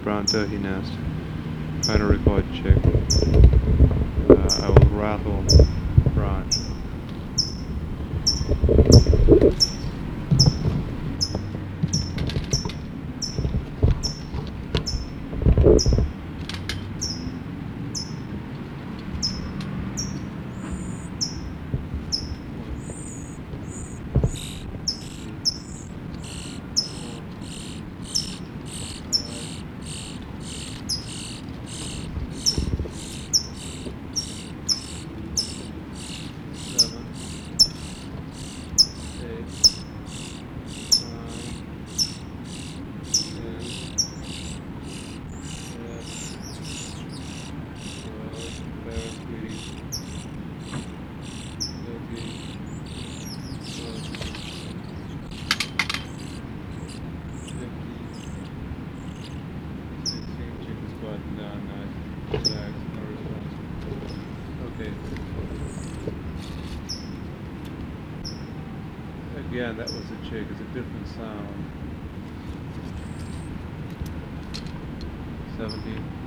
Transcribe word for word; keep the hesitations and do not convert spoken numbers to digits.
brown turkey nest. Trying to record chick. Uh, I will rattle branch. Okay. Again, that was a chick. It's a different sound. seventeen.